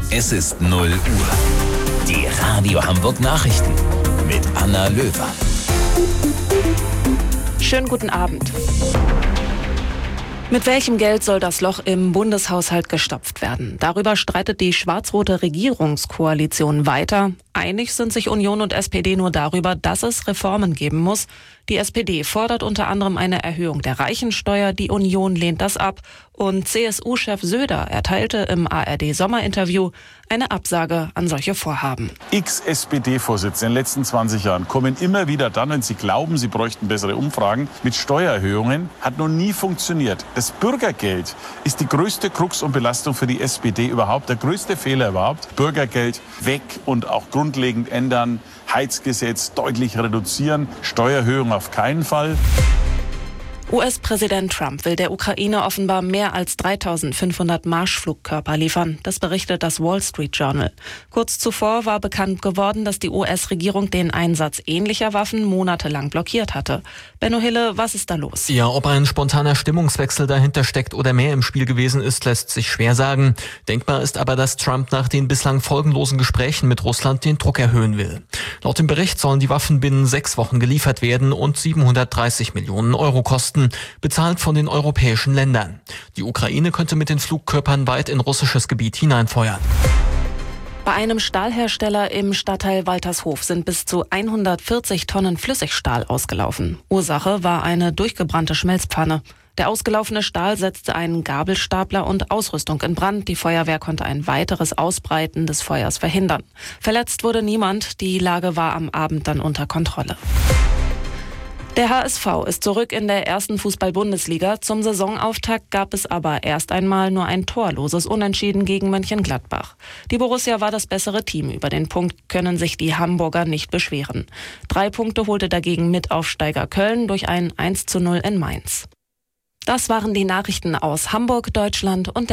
Es ist 0 Uhr. Die Radio Hamburg Nachrichten mit Anna Löwer. Schönen guten Abend. Mit welchem Geld soll das Loch im Bundeshaushalt gestopft werden? Darüber streitet die schwarz-rote Regierungskoalition weiter. Einig sind sich Union und SPD nur darüber, dass es Reformen geben muss. Die SPD fordert unter anderem eine Erhöhung der Reichensteuer, die Union lehnt das ab. Und CSU-Chef Söder erteilte im ARD-Sommerinterview eine Absage an solche Vorhaben. SPD-Vorsitzende in den letzten 20 Jahren kommen immer wieder dann, wenn sie glauben, sie bräuchten bessere Umfragen, mit Steuererhöhungen. Hat noch nie funktioniert. Das Bürgergeld ist die größte Krux und Belastung für die SPD überhaupt, der größte Fehler überhaupt. Bürgergeld weg und auch grundlegend ändern, Heizgesetz deutlich reduzieren, Steuererhöhung auf keinen Fall. US-Präsident Trump will der Ukraine offenbar mehr als 3.500 Marschflugkörper liefern. Das berichtet das Wall Street Journal. Kurz zuvor war bekannt geworden, dass die US-Regierung den Einsatz ähnlicher Waffen monatelang blockiert hatte. Benno Hille, was ist da los? Ja, ob ein spontaner Stimmungswechsel dahinter steckt oder mehr im Spiel gewesen ist, lässt sich schwer sagen. Denkbar ist aber, dass Trump nach den bislang folgenlosen Gesprächen mit Russland den Druck erhöhen will. Laut dem Bericht sollen die Waffen binnen 6 Wochen geliefert werden und 730 Millionen Euro kosten, bezahlt von den europäischen Ländern. Die Ukraine könnte mit den Flugkörpern weit in russisches Gebiet hineinfeuern. Bei einem Stahlhersteller im Stadtteil Waltershof sind bis zu 140 Tonnen Flüssigstahl ausgelaufen. Ursache war eine durchgebrannte Schmelzpfanne. Der ausgelaufene Stahl setzte einen Gabelstapler und Ausrüstung in Brand. Die Feuerwehr konnte ein weiteres Ausbreiten des Feuers verhindern. Verletzt wurde niemand. Die Lage war am Abend dann unter Kontrolle. Der HSV ist zurück in der ersten Fußball-Bundesliga. Zum Saisonauftakt gab es aber erst einmal nur ein torloses Unentschieden gegen Mönchengladbach. Die Borussia war das bessere Team. Über den Punkt können sich die Hamburger nicht beschweren. 3 Punkte holte dagegen Mitaufsteiger Köln durch ein 1:0 in Mainz. Das waren die Nachrichten aus Hamburg, Deutschland und